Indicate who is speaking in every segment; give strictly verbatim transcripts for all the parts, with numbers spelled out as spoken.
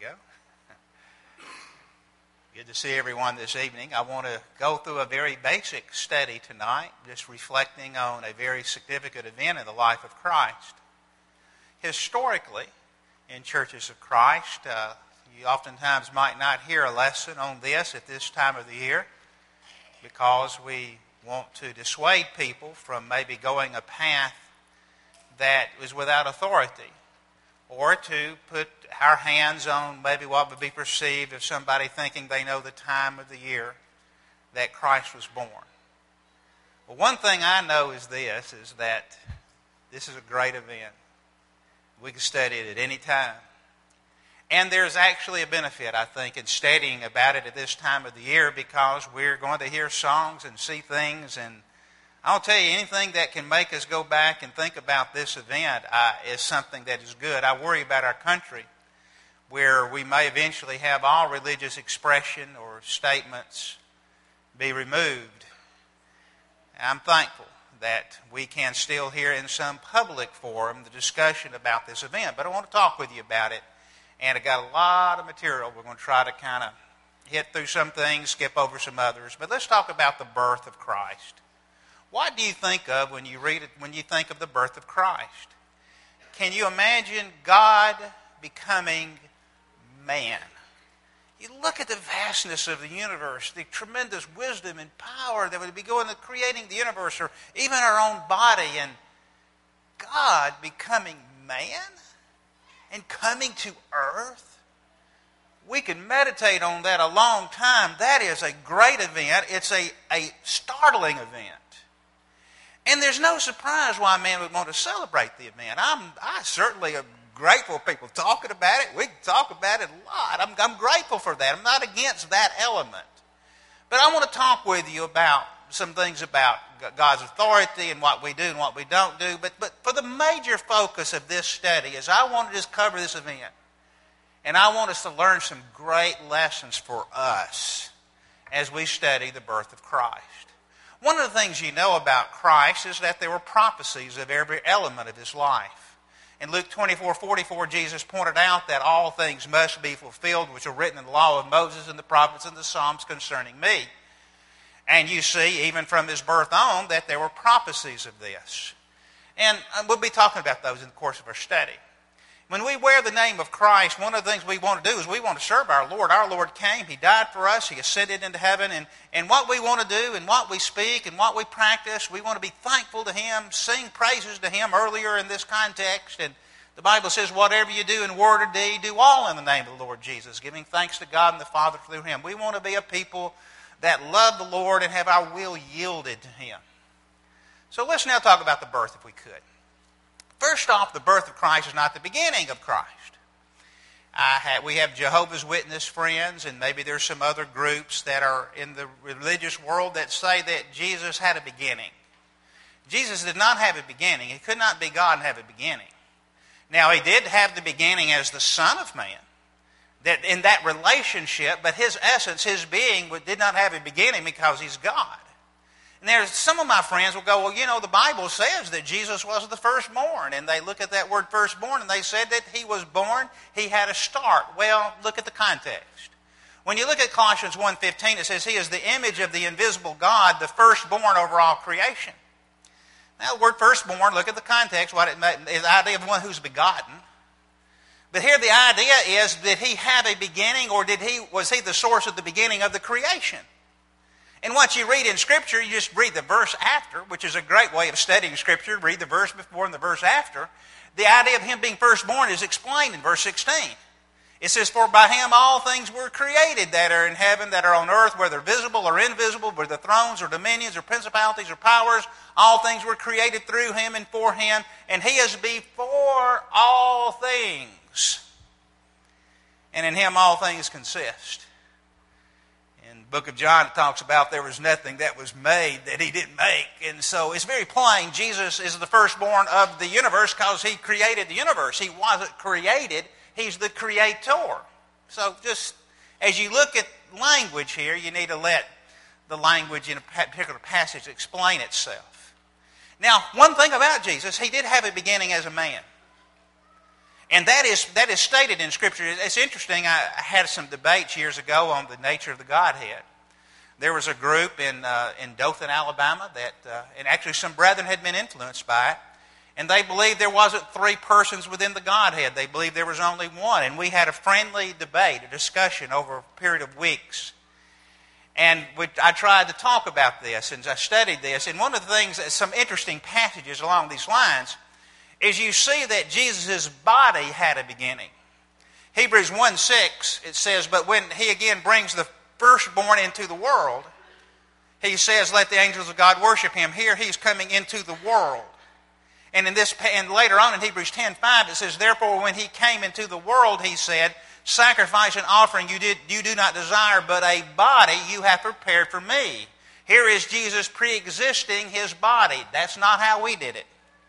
Speaker 1: go. Good to see everyone this evening. I want to go through a very basic study tonight, just reflecting on a very significant event in the life of Christ. Historically, in churches of Christ, uh, you oftentimes might not hear a lesson on this at this time of the year because we want to dissuade people from maybe going a path that is without authority, or to put our hands on maybe what would be perceived of somebody thinking they know the time of the year that Christ was born. Well, one thing I know is this, is that this is a great event. We can study it at any time. And there's actually a benefit, I think, in studying about it at this time of the year because we're going to hear songs and see things. And I'll tell you, anything that can make us go back and think about this event uh, is something that is good. I worry about our country where we may eventually have all religious expression or statements be removed. I'm thankful that we can still hear in some public forum the discussion about this event. But I want to talk with you about it. And I got a lot of material. We're going to try to kind of hit through some things, skip over some others. But let's talk about the birth of Christ. What do you think of when you read it, when you think of the birth of Christ? Can you imagine God becoming man? You look at the vastness of the universe, the tremendous wisdom and power that would be going to creating the universe, or even our own body, and God becoming man and coming to earth. We can meditate on that a long time. That is a great event. It's a, a startling event. And there's no surprise why man would want to celebrate the event. I'm I certainly am grateful people talking about it. We can talk about it a lot. I'm, I'm grateful for that. I'm not against that element. But I want to talk with you about some things about God's authority and what we do and what we don't do. But, but for the major focus of this study is I want to just cover this event. And I want us to learn some great lessons for us as we study the birth of Christ. One of the things you know about Christ is that there were prophecies of every element of his life. In Luke twenty-four forty-four, Jesus pointed out that all things must be fulfilled which are written in the law of Moses and the prophets and the Psalms concerning me. And you see, even from his birth on, that there were prophecies of this. And we'll be talking about those in the course of our study. When we wear the name of Christ, one of the things we want to do is we want to serve our Lord. Our Lord came, he died for us, he ascended into heaven, and, and what we want to do and what we speak and what we practice, we want to be thankful to him, sing praises to him earlier in this context. And the Bible says, whatever you do in word or deed, do all in the name of the Lord Jesus, giving thanks to God and the Father through him. We want to be a people that love the Lord and have our will yielded to him. So let's now talk about the birth, if we could. First off, the birth of Christ is not the beginning of Christ. I have, we have Jehovah's Witness friends, and maybe there's some other groups that are in the religious world that say that Jesus had a beginning. Jesus did not have a beginning. He could not be God and have a beginning. Now, he did have the beginning as the Son of Man, that in that relationship, but his essence, his being, did not have a beginning because he's God. And there's some of my friends will go, well, you know, the Bible says that Jesus was the firstborn. And they look at that word firstborn and they said that he was born, he had a start. Well, look at the context. When you look at Colossians one fifteen, it says he is the image of the invisible God, the firstborn over all creation. Now, the word firstborn, look at the context, what it is the idea of one who's begotten. But here the idea is, did he have a beginning, or did he was he the source of the beginning of the creation? And what you read in Scripture, you just read the verse after, which is a great way of studying Scripture. Read the verse before and the verse after. The idea of him being firstborn is explained in verse sixteen. It says, for by him all things were created that are in heaven, that are on earth, whether visible or invisible, whether thrones or dominions or principalities or powers. All things were created through him and for him, and he is before all things. And in him all things consist. In the book of John, it talks about there was nothing that was made that he didn't make. And so it's very plain. Jesus is the firstborn of the universe because he created the universe. He wasn't created. He's the creator. So just as you look at language here, you need to let the language in a particular passage explain itself. Now, one thing about Jesus, he did have a beginning as a man. And that is that is stated in Scripture. It's interesting. I had some debates years ago on the nature of the Godhead. There was a group in uh, in Dothan, Alabama, that, uh, and actually some brethren had been influenced by it, and they believed there wasn't three persons within the Godhead. They believed there was only one. And we had a friendly debate, a discussion over a period of weeks. And we, I tried to talk about this, and I studied this. And one of the things, some interesting passages along these lines, is you see that Jesus' body had a beginning. Hebrews one six, it says, but when he again brings the firstborn into the world, he says, let the angels of God worship him. Here he's coming into the world. And in this, and later on in Hebrews ten five, it says, therefore when he came into the world, he said, sacrifice and offering you did you do not desire, but a body you have prepared for me. Here is Jesus pre-existing his body. That's not how we did it.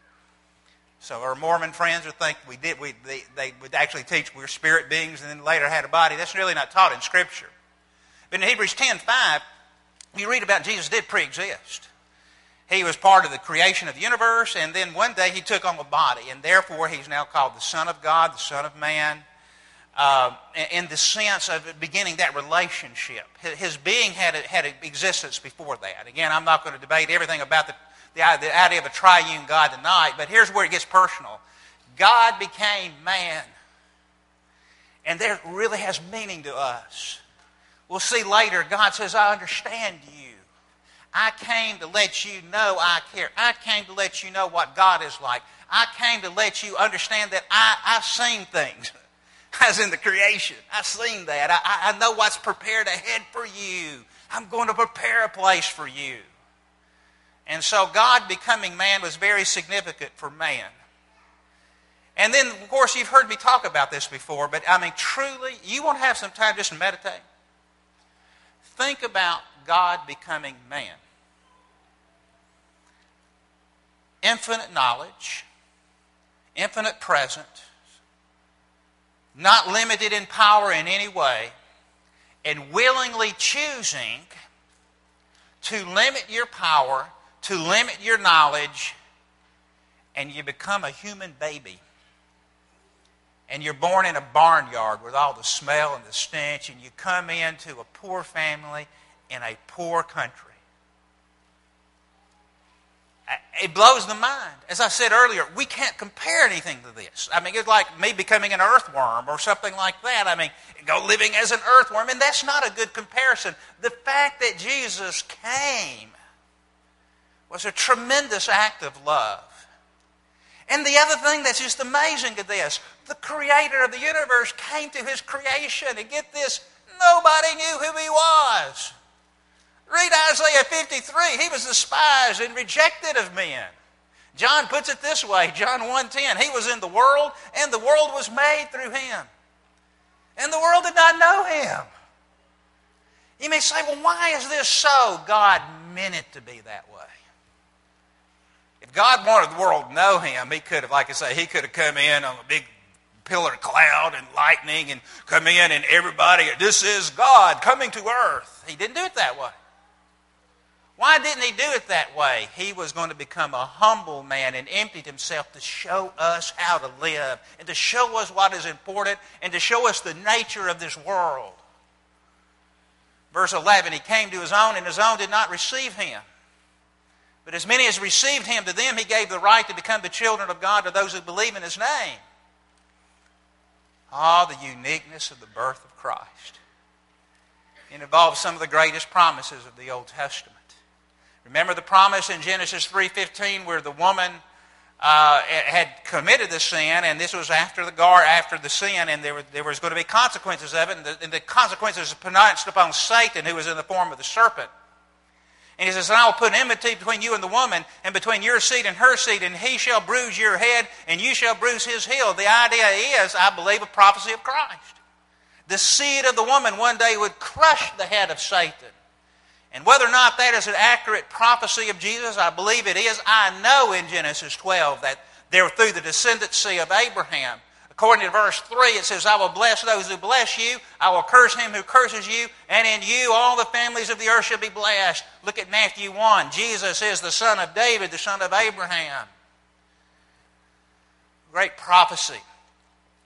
Speaker 1: So our Mormon friends would think we did. We they, they would actually teach we're spirit beings, and then later had a body. That's really not taught in Scripture. But in Hebrews ten five, you read about Jesus did pre-exist. He was part of the creation of the universe, and then one day he took on a body, and therefore he's now called the Son of God, the Son of Man, uh, in the sense of beginning that relationship. His being had a, had an existence before that. Again, I'm not going to debate everything about the The, the idea of a triune God tonight, but here's where it gets personal. God became man, and that really has meaning to us. We'll see later, God says, I understand you. I came to let you know I care. I came to let you know what God is like. I came to let you understand that I, I've seen things. As in the creation. I've seen that. I, I know what's prepared ahead for you. I'm going to prepare a place for you. And so God becoming man was very significant for man. And then, of course, you've heard me talk about this before, but I mean, truly, you want to have some time just to meditate? Think about God becoming man. Infinite knowledge, infinite presence, not limited in power in any way, and willingly choosing to limit your power, to limit your knowledge, and you become a human baby. And you're born in a barnyard with all the smell and the stench, and you come into a poor family in a poor country. It blows the mind. As I said earlier, we can't compare anything to this. I mean, it's like me becoming an earthworm or something like that. I mean, go living as an earthworm, and that's not a good comparison. The fact that Jesus came was a tremendous act of love. And the other thing that's just amazing to this, the creator of the universe came to his creation, and get this, nobody knew who he was. Read Isaiah fifty-three. He was despised and rejected of men. John puts it this way, John one ten. He was in the world, and the world was made through him. And the world did not know him. You may say, well, why is this so? God meant it to be that way. If God wanted the world to know him, he could have, like I say, he could have come in on a big pillar of cloud and lightning and come in and everybody, this is God coming to earth. He didn't do it that way. Why didn't he do it that way? He was going to become a humble man and emptied himself to show us how to live and to show us what is important and to show us the nature of this world. Verse eleven, he came to his own, and his own did not receive him. But as many as received him, to them he gave the right to become the children of God, to those who believe in his name. Ah, the uniqueness of the birth of Christ. It involves some of the greatest promises of the Old Testament. Remember the promise in Genesis three fifteen where the woman uh, had committed the sin, and this was after the gar, after the sin, and there, were, there was going to be consequences of it, and the, and the consequences pronounced upon Satan, who was in the form of the serpent. And he says, and I will put enmity between you and the woman, and between your seed and her seed, and he shall bruise your head, and you shall bruise his heel. The idea is, I believe, a prophecy of Christ. The seed of the woman one day would crush the head of Satan. And whether or not that is an accurate prophecy of Jesus, I believe it is. I know in Genesis twelve that they were through the descendancy of Abraham. According to verse three, it says, I will bless those who bless you. I will curse him who curses you. And in you all the families of the earth shall be blessed. Look at Matthew one. Jesus is the son of David, the son of Abraham. Great prophecy.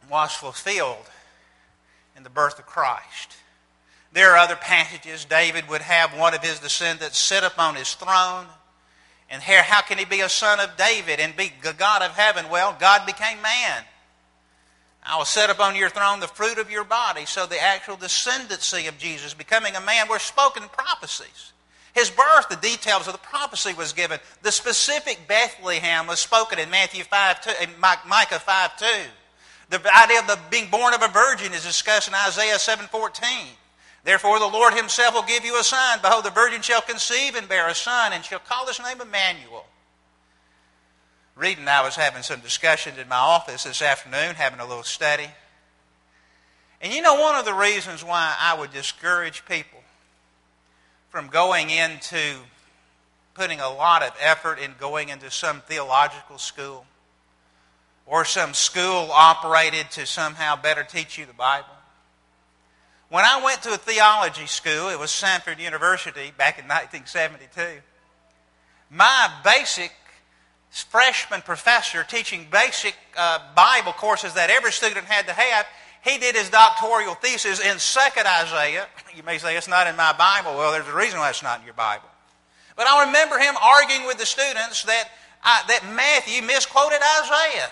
Speaker 1: was fulfilled in the birth of Christ. There are other passages. David would have one of his descendants sit upon his throne. And here, how can he be a son of David and be the God of heaven? Well, God became man. I will set upon your throne the fruit of your body. So the actual descendancy of Jesus becoming a man were spoken in prophecies. His birth, the details of the prophecy was given. The specific Bethlehem was spoken in Matthew five two, in Micah five two. The idea of the being born of a virgin is discussed in Isaiah seven fourteen. Therefore the Lord himself will give you a sign. Behold, the virgin shall conceive and bear a son, and shall call his name Emmanuel. Reed and I was having some discussions in my office this afternoon, having a little study. And you know, one of the reasons why I would discourage people from going into putting a lot of effort in going into some theological school or some school operated to somehow better teach you the Bible. When I went to a theology school, it was Samford University back in nineteen seventy-two, my basic freshman professor teaching basic uh, Bible courses that every student had to have, he did his doctoral thesis in Second Isaiah. You may say, it's not in my Bible. Well, there's a reason why it's not in your Bible. But I remember him arguing with the students that, uh, that Matthew misquoted Isaiah.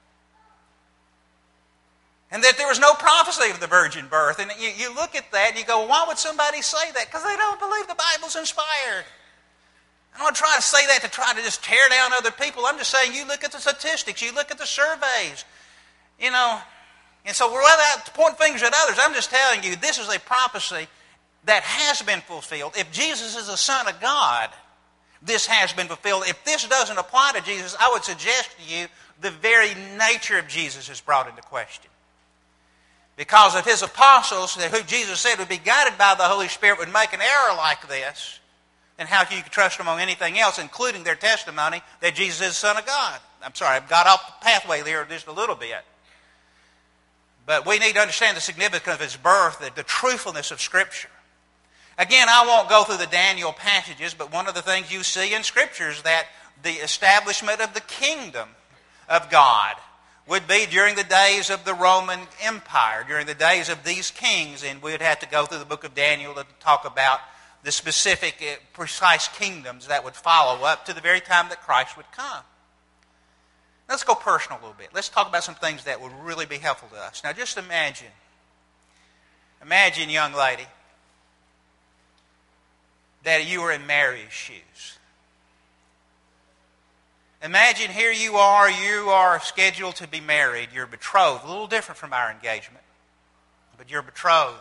Speaker 1: And that there was no prophecy of the virgin birth. And you, you look at that and you go, well, why would somebody say that? Because they don't believe the Bible's inspired. I don't try to say that to try to just tear down other people. I'm just saying, you look at the statistics, you look at the surveys, you know. And so without to point fingers at others, I'm just telling you, this is a prophecy that has been fulfilled. If Jesus is the Son of God, this has been fulfilled. If this doesn't apply to Jesus, I would suggest to you the very nature of Jesus is brought into question. Because if his apostles, who Jesus said would be guided by the Holy Spirit, would make an error like this, then how can you trust them on anything else, including their testimony that Jesus is the Son of God? I'm sorry, I've got off the pathway there just a little bit. But we need to understand the significance of his birth, the, the truthfulness of Scripture. Again, I won't go through the Daniel passages, but one of the things you see in Scripture is that the establishment of the kingdom of God would be during the days of the Roman Empire, during the days of these kings, and we'd have to go through the book of Daniel to talk about the specific, uh, precise kingdoms that would follow up to the very time that Christ would come. Let's go personal a little bit. Let's talk about some things that would really be helpful to us. Now just imagine, imagine, young lady, that you were in Mary's shoes. Imagine here you are, you are scheduled to be married, you're betrothed, a little different from our engagement, but you're betrothed.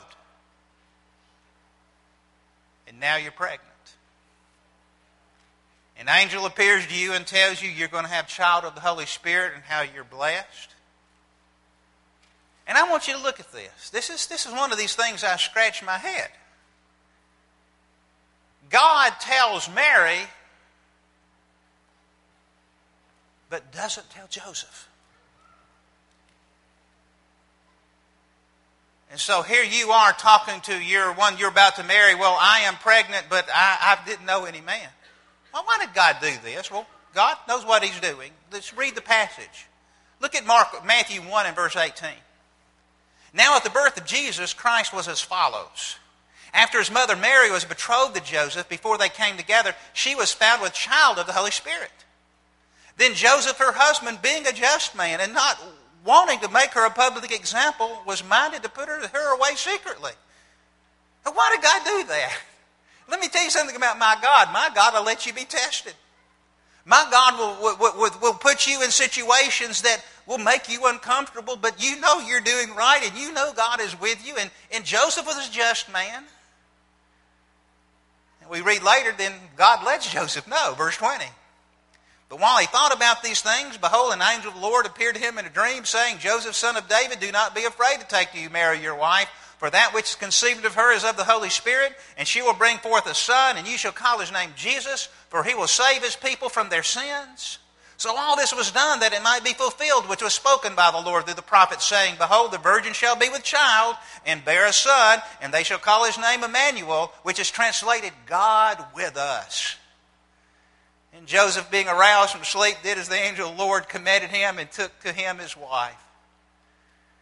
Speaker 1: And now you're pregnant. An angel appears to you and tells you you're going to have a child of the Holy Spirit and how you're blessed. And I want you to look at this. This is, this is one of these things I scratch my head. God tells Mary, but doesn't tell Joseph. And so here you are talking to your one you're about to marry. Well, I am pregnant, but I, I didn't know any man. Well, why did God do this? Well, God knows what he's doing. Let's read the passage. Look at Mark, Matthew one and verse eighteen. Now at the birth of Jesus, Christ was as follows. After his mother Mary was betrothed to Joseph, before they came together, she was found with child of the Holy Spirit. Then Joseph, her husband, being a just man and not wanting to make her a public example, was minded to put her, her away secretly. Now, why did God do that? Let me tell you something about my God. My God will let you be tested. My God will, will, will, will put you in situations that will make you uncomfortable, but you know you're doing right and you know God is with you. And, and Joseph was a just man. And we read later, then God lets Joseph know, verse twenty. But while he thought about these things, behold, an angel of the Lord appeared to him in a dream, saying, Joseph, son of David, do not be afraid to take to you Mary your wife, for that which is conceived of her is of the Holy Spirit, and she will bring forth a son, and you shall call his name Jesus, for he will save his people from their sins. So all this was done that it might be fulfilled, which was spoken by the Lord through the prophet, saying, Behold, the virgin shall be with child, and bear a son, and they shall call his name Emmanuel, which is translated, God with us. And Joseph, being aroused from sleep, did as the angel of the Lord commanded him, and took to him his wife.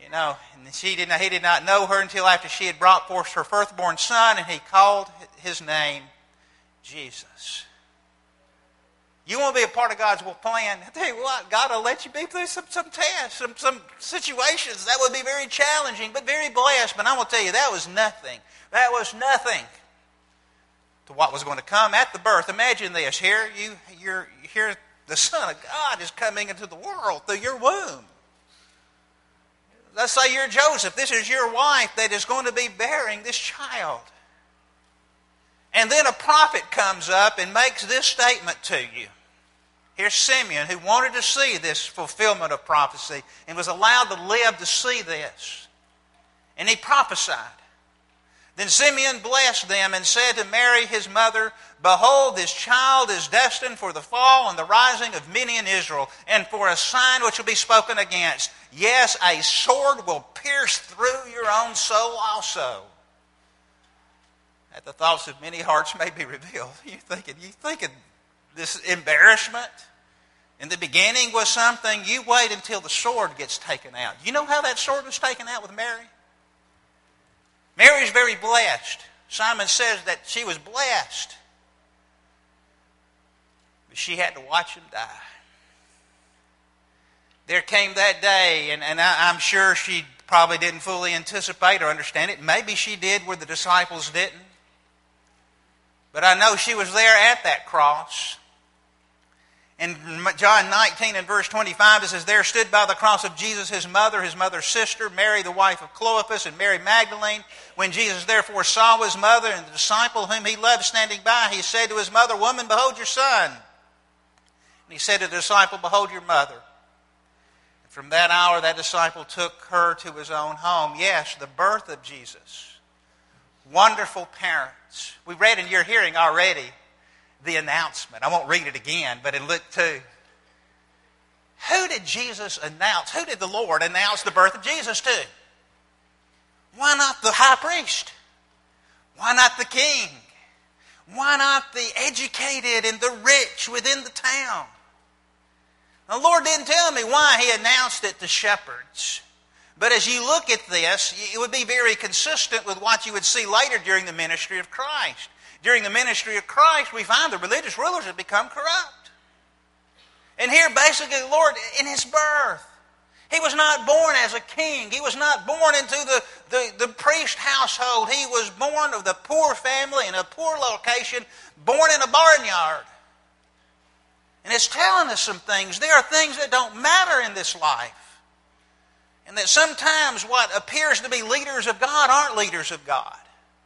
Speaker 1: You know, and she did not, he did not know her until after she had brought forth her firstborn son, and he called his name Jesus. You want to be a part of God's plan? I tell you what, God will let you be through some, some tests, some, some situations that would be very challenging, but very blessed. But I'm going to tell you, that was nothing. That was nothing to what was going to come at the birth. Imagine this. Here, you, you're, here the Son of God is coming into the world through your womb. Let's say you're Joseph. This is your wife that is going to be bearing this child. And then a prophet comes up and makes this statement to you. Here's Simeon, who wanted to see this fulfillment of prophecy and was allowed to live to see this. And he prophesied. Then Simeon blessed them and said to Mary his mother, Behold, this child is destined for the fall and the rising of many in Israel, and for a sign which will be spoken against. Yes, a sword will pierce through your own soul also, that the thoughts of many hearts may be revealed. You thinking, you thinking this embarrassment in the beginning was something, you wait until the sword gets taken out. You know how that sword was taken out with Mary? Mary is very blessed. Simon says that she was blessed. But she had to watch him die. There came that day, and, and I, I'm sure she probably didn't fully anticipate or understand it. Maybe she did where the disciples didn't. But I know she was there at that cross. In John nineteen and verse twenty-five, it says, There stood by the cross of Jesus his mother, his mother's sister, Mary the wife of Clopas, and Mary Magdalene. When Jesus therefore saw his mother and the disciple whom he loved standing by, he said to his mother, Woman, behold your son. And he said to the disciple, Behold your mother. And from that hour that disciple took her to his own home. Yes, the birth of Jesus. Wonderful parents. We read in your hearing already the announcement. I won't read it again, but in Luke two. Who did Jesus announce? Who did the Lord announce the birth of Jesus to? Why not the high priest? Why not the king? Why not the educated and the rich within the town? The Lord didn't tell me why he announced it to shepherds. But as you look at this, it would be very consistent with what you would see later during the ministry of Christ. During the ministry of Christ, we find the religious rulers have become corrupt. And here, basically, the Lord, in his birth, he was not born as a king. He was not born into the, the, the priest household. He was born of the poor family in a poor location, born in a barnyard. And it's telling us some things. There are things that don't matter in this life. And that sometimes what appears to be leaders of God aren't leaders of God.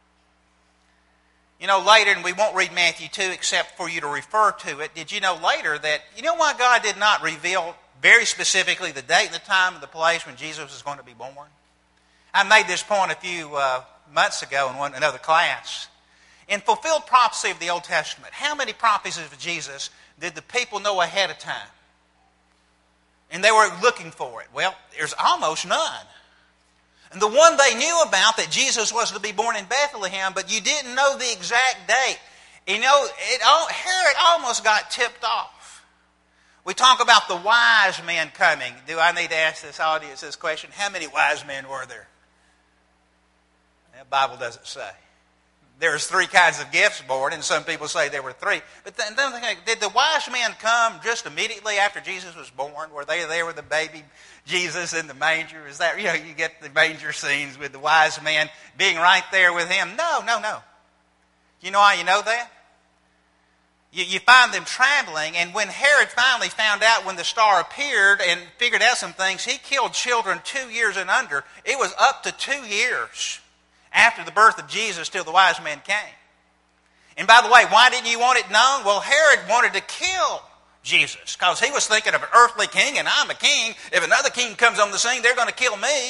Speaker 1: You know, later, and we won't read Matthew two except for you to refer to it, did you know later that, you know why God did not reveal very specifically the date and the time and the place when Jesus was going to be born? I made this point a few uh, months ago in one, another class. In fulfilled prophecy of the Old Testament, how many prophecies of Jesus did the people know ahead of time? And they were looking for it. Well, there's almost none. And the one they knew about, that Jesus was to be born in Bethlehem, but you didn't know the exact date. You know, it, Herod almost got tipped off. We talk about the wise men coming. Do I need to ask this audience this question? How many wise men were there? The Bible doesn't say. There's three kinds of gifts born, and some people say there were three. But then, then did the wise men come just immediately after Jesus was born? Were they there with the baby Jesus in the manger? Is that, you know, you get the manger scenes with the wise men being right there with him? No, no, no. You know how you know that? You, you find them traveling, and when Herod finally found out when the star appeared and figured out some things, he killed children two years and under. It was up to two years after the birth of Jesus till the wise men came. And by the way, why didn't you want it known? Well, Herod wanted to kill Jesus because he was thinking of an earthly king, and I'm a king. If another king comes on the scene, they're going to kill me.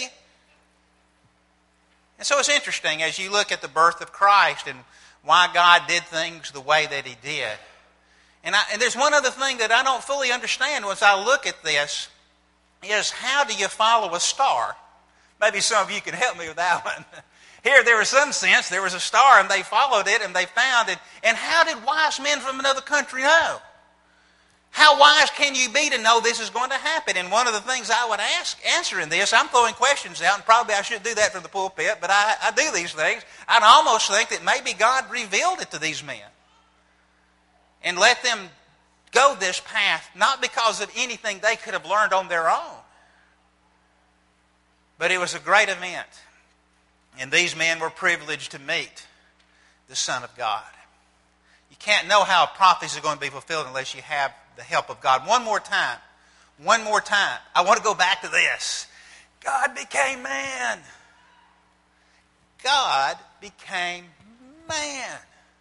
Speaker 1: And so it's interesting as you look at the birth of Christ and why God did things the way that he did. And, I, and there's one other thing that I don't fully understand as I look at this is, how do you follow a star? Maybe some of you can help me with that one. Here, there was some sense, there was a star, and they followed it, and they found it. And how did wise men from another country know? How wise can you be to know this is going to happen? And one of the things I would ask, answer in this, I'm throwing questions out, and probably I should do that from the pulpit, but I, I do these things. I'd almost think that maybe God revealed it to these men and let them go this path, not because of anything they could have learned on their own, but it was a great event. And these men were privileged to meet the Son of God. You can't know how a prophecy is going to be fulfilled unless you have the help of God. One more time. One more time. I want to go back to this. God became man. God became man.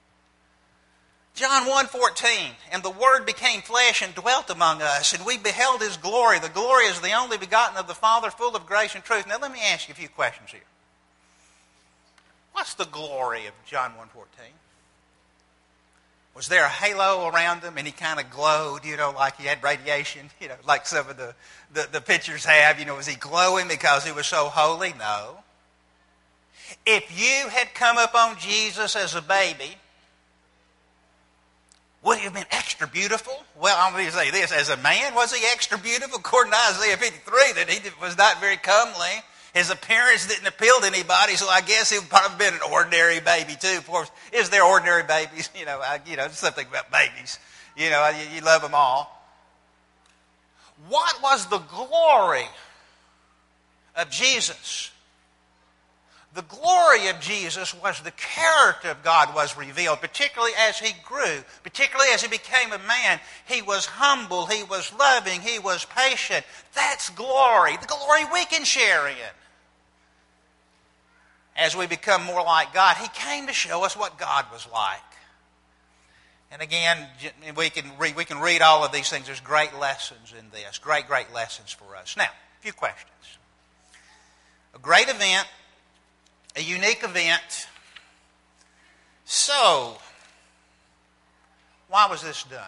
Speaker 1: John one fourteen, and the Word became flesh and dwelt among us, and we beheld His glory. The glory is the only begotten of the Father, full of grace and truth. Now let me ask you a few questions here. What's the glory of John one fourteen? Was there a halo around him and he kind of glowed, you know, like he had radiation, you know, like some of the, the, the pictures have? You know, was he glowing because he was so holy? No. If you had come up on Jesus as a baby, would he have been extra beautiful? Well, I'm going to say this. As a man, was he extra beautiful? According to Isaiah fifty-three, that he was not very comely. His appearance didn't appeal to anybody, so I guess he would probably have been an ordinary baby too. Of course, is there ordinary babies? You know, I, you know, something about babies. You know, you, you love them all. What was the glory of Jesus? The glory of Jesus was the character of God was revealed, particularly as he grew, particularly as he became a man. He was humble, he was loving, he was patient. That's glory, the glory we can share in. As we become more like God, he came to show us what God was like. And again, we can read, we can read all of these things. There's great lessons in this, great, great lessons for us. Now, a few questions. A great event, a unique event. So, why was this done?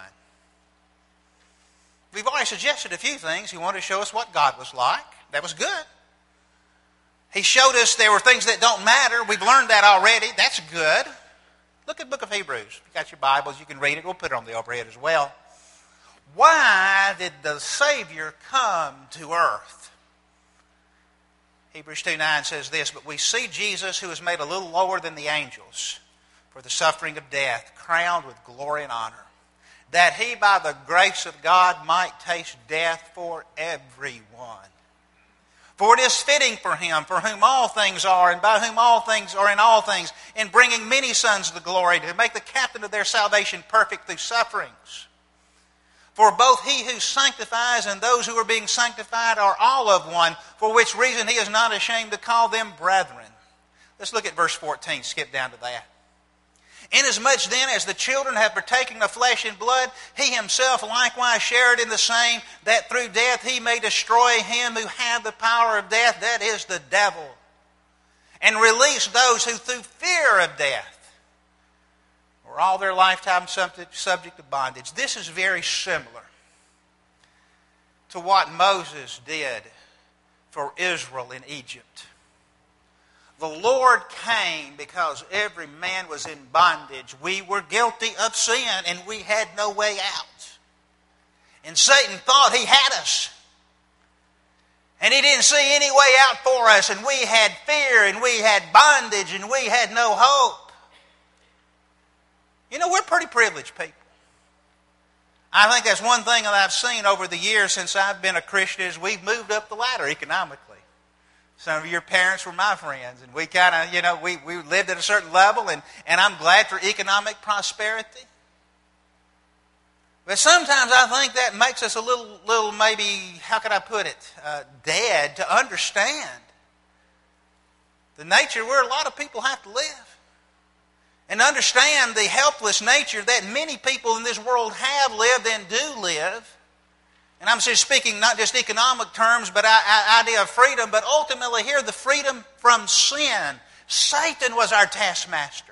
Speaker 1: We've already suggested a few things. He wanted to show us what God was like. That was good. He showed us there were things that don't matter. We've learned that already. That's good. Look at the book of Hebrews. If you've got your Bibles, you can read it. We'll put it on the overhead as well. Why did the Savior come to earth? Hebrews two nine says this, but we see Jesus, who was made a little lower than the angels for the suffering of death, crowned with glory and honor, that he by the grace of God might taste death for everyone. For it is fitting for him, for whom all things are, and by whom all things are in all things, in bringing many sons to glory, to make the captain of their salvation perfect through sufferings. For both he who sanctifies and those who are being sanctified are all of one, for which reason he is not ashamed to call them brethren. Let's look at verse fourteen, skip down to that. Inasmuch then as the children have partaken of flesh and blood, he himself likewise shared in the same, that through death he may destroy him who had the power of death, that is the devil, and release those who through fear of death were all their lifetime subject, subject to bondage. This is very similar to what Moses did for Israel in Egypt. The Lord came because every man was in bondage. We were guilty of sin and we had no way out. And Satan thought he had us. And he didn't see any way out for us. And we had fear and we had bondage and we had no hope. You know, we're pretty privileged people. I think that's one thing that I've seen over the years since I've been a Christian is we've moved up the ladder economically. Some of your parents were my friends, and we kind of, you know, we, we lived at a certain level, and, and I'm glad for economic prosperity. But sometimes I think that makes us a little, little maybe, how could I put it, uh, dead to understand the nature where a lot of people have to live. And understand the helpless nature that many people in this world have lived and do live. And I'm just speaking not just economic terms, but idea of freedom, but ultimately here the freedom from sin. Satan was our taskmaster.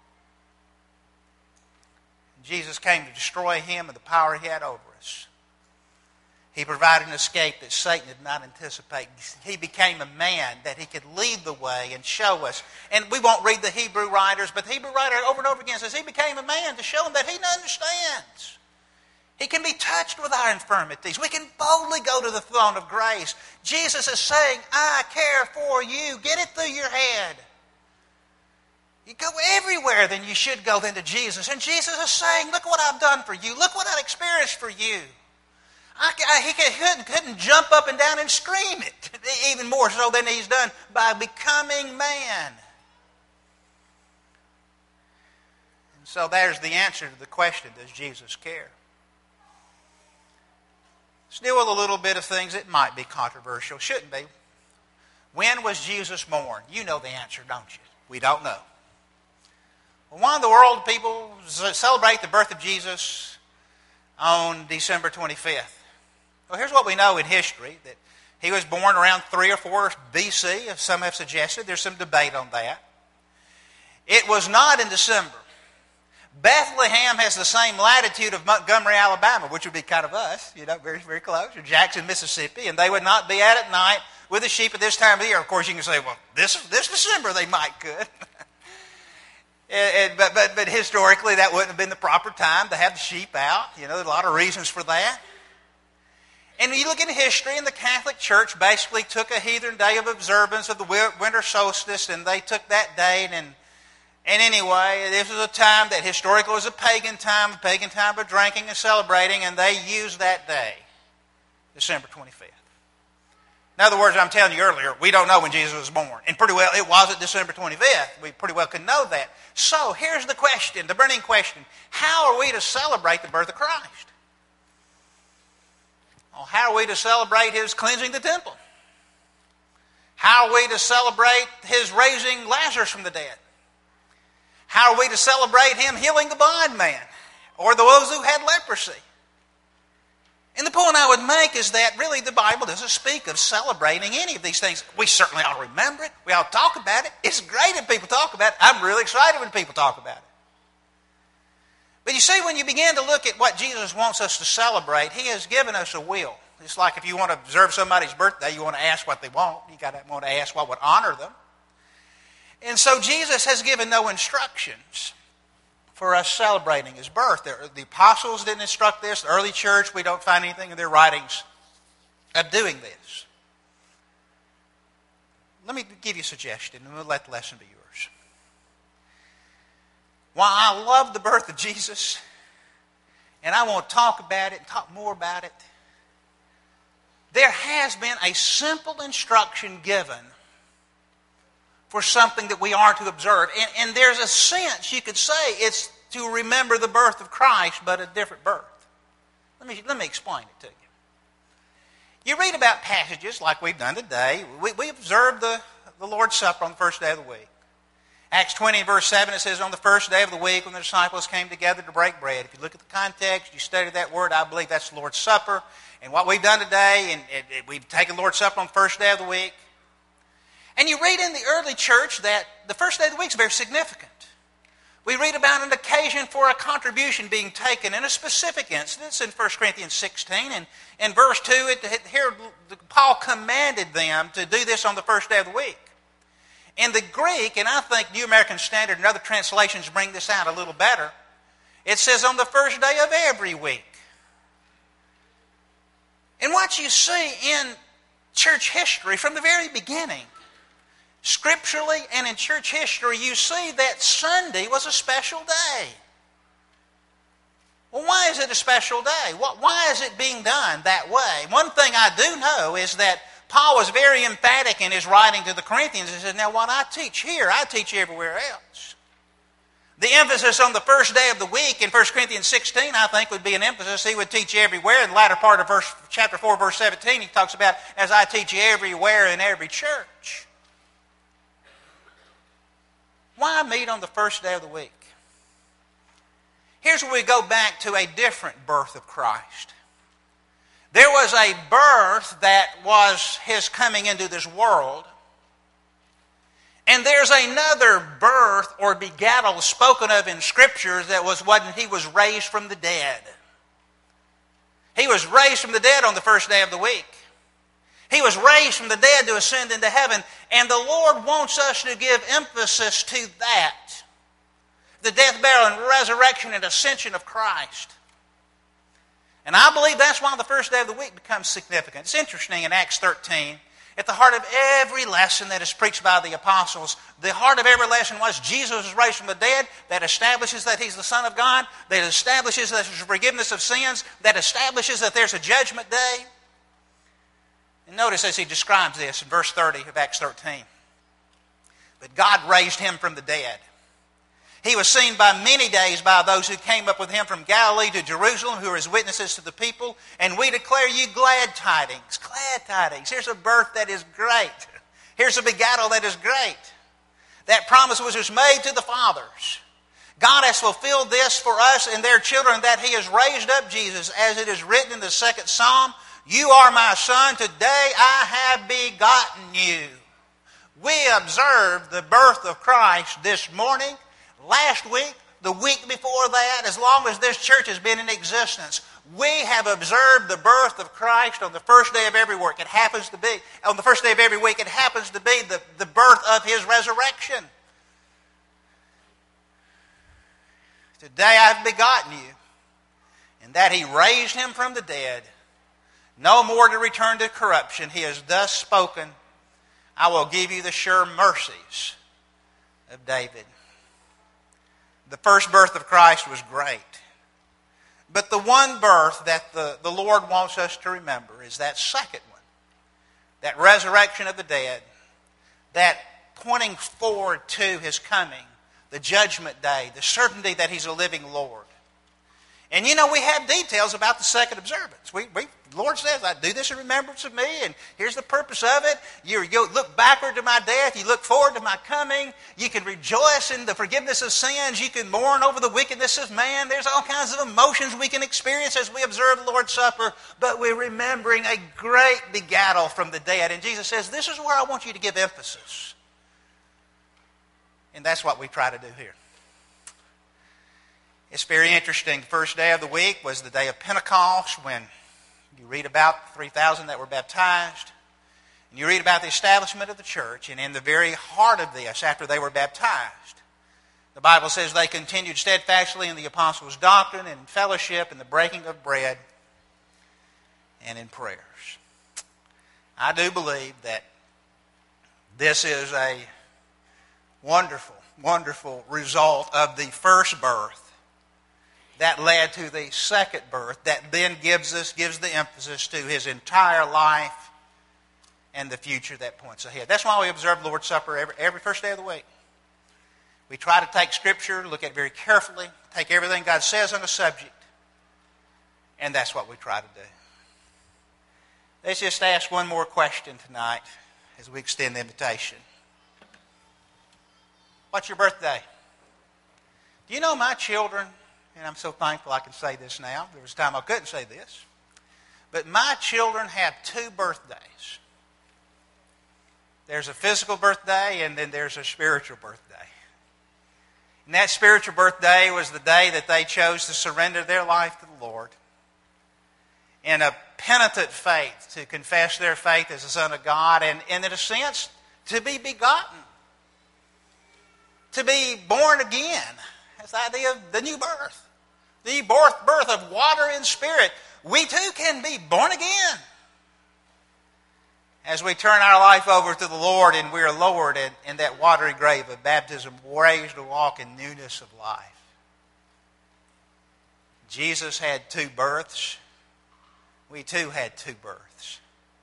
Speaker 1: Jesus came to destroy him and the power he had over us. He provided an escape that Satan did not anticipate. He became a man that he could lead the way and show us. And we won't read the Hebrew writers, but the Hebrew writer over and over again says he became a man to show him that he understands. He can be touched with our infirmities. We can boldly go to the throne of grace. Jesus is saying, I care for you. Get it through your head. You go everywhere then you should go then to Jesus. And Jesus is saying, look what I've done for you. Look what I've experienced for you. I, I, he couldn't, couldn't jump up and down and scream it, even more so than he's done by becoming man. And so there's the answer to the question, does Jesus care? Let's deal with a little bit of things that might be controversial, shouldn't be. When was Jesus born? You know the answer, don't you? We don't know. Well, why in the world do people celebrate the birth of Jesus on December twenty-fifth? Well, here's what we know in history, that he was born around three or four B C, as some have suggested. There's some debate on that. It was not in December. Bethlehem has the same latitude of Montgomery, Alabama, which would be kind of us, you know, very, very close, or Jackson, Mississippi, and they would not be out at night with the sheep at this time of the year. Of course, you can say, well, this, this December they might could. and, and, but, but, but historically, that wouldn't have been the proper time to have the sheep out. You know, there's a lot of reasons for that. And you look into history, and the Catholic Church basically took a heathen day of observance of the winter solstice, and they took that date. And, and anyway, this was a time that historically was a pagan time, a pagan time of drinking and celebrating, and they used that day, December twenty-fifth. In other words, I'm telling you earlier, we don't know when Jesus was born. And pretty well, it wasn't December twenty-fifth. We pretty well could know that. So, here's the question, the burning question. How are we to celebrate the birth of Christ? Well, how are we to celebrate His cleansing the temple? How are we to celebrate His raising Lazarus from the dead? How are we to celebrate Him healing the blind man or those who had leprosy? And the point I would make is that really the Bible doesn't speak of celebrating any of these things. We certainly ought to remember it. We ought to talk about it. It's great if people talk about it. I'm really excited when people talk about it. But you see, when you begin to look at what Jesus wants us to celebrate, He has given us a will. It's like if you want to observe somebody's birthday, you want to ask what they want. You got to want to ask what would honor them. And so Jesus has given no instructions for us celebrating His birth. The apostles didn't instruct this. The early church, we don't find anything in their writings of doing this. Let me give you a suggestion, and we'll let the lesson be yours. While I love the birth of Jesus, and I want to talk about it and talk more about it, there has been a simple instruction given for something that we are to observe. And, and there's a sense, you could say, it's to remember the birth of Christ, but a different birth. Let me, let me explain it to you. You read about passages like we've done today. We, we observed the, the Lord's Supper on the first day of the week. Acts twenty, verse seven, it says, on the first day of the week when the disciples came together to break bread. If you look at the context, you study that word, I believe that's the Lord's Supper. And what we've done today, and, and, and we've taken the Lord's Supper on the first day of the week. And you read in the early church that the first day of the week is very significant. We read about an occasion for a contribution being taken in a specific instance in First Corinthians sixteen. And in verse two, it, it, here Paul commanded them to do this on the first day of the week. In the Greek, and I think New American Standard and other translations bring this out a little better, it says on the first day of every week. And what you see in church history from the very beginning, scripturally and in church history, you see that Sunday was a special day. Well, why is it a special day? Why is it being done that way? One thing I do know is that Paul was very emphatic in his writing to the Corinthians. He said, now what I teach here, I teach everywhere else. The emphasis on the first day of the week in First Corinthians sixteen, I think, would be an emphasis he would teach everywhere. In the latter part of verse, chapter four, verse seventeen, he talks about, as I teach everywhere in every church. Why meet on the first day of the week? Here's where we go back to a different birth of Christ. There was a birth that was His coming into this world. And there's another birth or begattal spoken of in Scriptures that was when He was raised from the dead. He was raised from the dead on the first day of the week. He was raised from the dead to ascend into heaven. And the Lord wants us to give emphasis to that. The death, burial, and resurrection and ascension of Christ. And I believe that's why the first day of the week becomes significant. It's interesting in Acts thirteen, at the heart of every lesson that is preached by the apostles, the heart of every lesson was Jesus was raised from the dead. That establishes that He's the Son of God. That establishes that there's forgiveness of sins. That establishes that there's a judgment day. And notice as he describes this in verse thirty of Acts thirteen. But God raised Him from the dead. He was seen by many days by those who came up with Him from Galilee to Jerusalem, who are His witnesses to the people. And we declare you glad tidings. Glad tidings. Here's a birth that is great. Here's a begattal that is great. That promise which was made to the fathers. God has fulfilled this for us and their children, that He has raised up Jesus, as it is written in the second Psalm, you are my son, today I have begotten you. We observed the birth of Christ this morning, last week, the week before that, as long as this church has been in existence. We have observed the birth of Christ on the first day of every week. It happens to be, on the first day of every week, it happens to be the, the birth of His resurrection. Today I have begotten you, and that He raised Him from the dead, no more to return to corruption. He has thus spoken, I will give you the sure mercies of David. The first birth of Christ was great. But the one birth that the, the Lord wants us to remember is that second one. That resurrection of the dead. That pointing forward to His coming. The judgment day. The certainty that He's a living Lord. And you know, we have details about the second observance. We, we, the Lord says, I do this in remembrance of me, and here's the purpose of it. You, you look backward to my death. You look forward to my coming. You can rejoice in the forgiveness of sins. You can mourn over the wickedness of man. There's all kinds of emotions we can experience as we observe the Lord's Supper, but we're remembering a great begattal from the dead. And Jesus says, this is where I want you to give emphasis. And that's what we try to do here. It's very interesting. The first day of the week was the day of Pentecost, when you read about three thousand that were baptized. And you read about the establishment of the church. And in the very heart of this, after they were baptized, the Bible says they continued steadfastly in the apostles' doctrine and in fellowship and the breaking of bread and in prayers. I do believe that this is a wonderful, wonderful result of the first birth that led to the second birth, that then gives us, gives the emphasis to His entire life and the future that points ahead. That's why we observe the Lord's Supper every, every first day of the week. We try to take Scripture, look at it very carefully, take everything God says on the subject, and that's what we try to do. Let's just ask one more question tonight as we extend the invitation. What's your birthday? Do you know my children? And I'm so thankful I can say this now. There was a time I couldn't say this. But my children have two birthdays. There's a physical birthday, and then there's a spiritual birthday. And that spiritual birthday was the day that they chose to surrender their life to the Lord in a penitent faith, to confess their faith as the Son of God, and, and in a sense, to be begotten. To be born again. That's the idea of the new birth. The birth, birth of water and spirit. We too can be born again. As we turn our life over to the Lord and we are lowered in, in that watery grave of baptism, raised to walk in newness of life. Jesus had two births. We too had two births.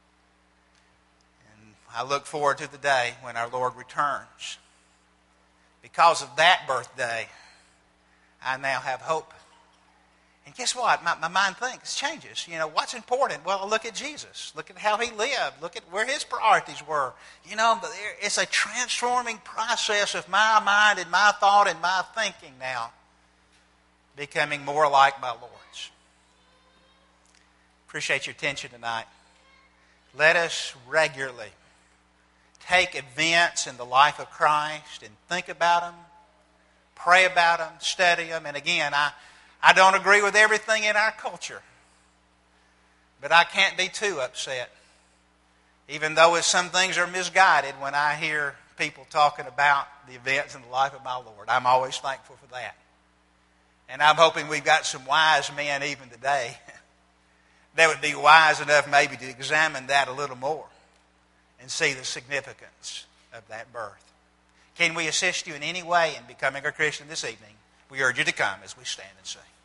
Speaker 1: And I look forward to the day when our Lord returns. Because of that birthday, I now have hope. And guess what? My, my mind thinks, changes. You know, what's important? Well, look at Jesus. Look at how He lived. Look at where His priorities were. You know, it's a transforming process of my mind and my thought and my thinking now, becoming more like my Lord's. Appreciate your attention tonight. Let us regularly take events in the life of Christ and think about them, pray about them, study them. And again, I, I don't agree with everything in our culture, but I can't be too upset, even though some things are misguided when I hear people talking about the events in the life of my Lord. I'm always thankful for that. And I'm hoping we've got some wise men even today that would be wise enough maybe to examine that a little more and see the significance of that birth. Can we assist you in any way in becoming a Christian this evening? We urge you to come as we stand and sing.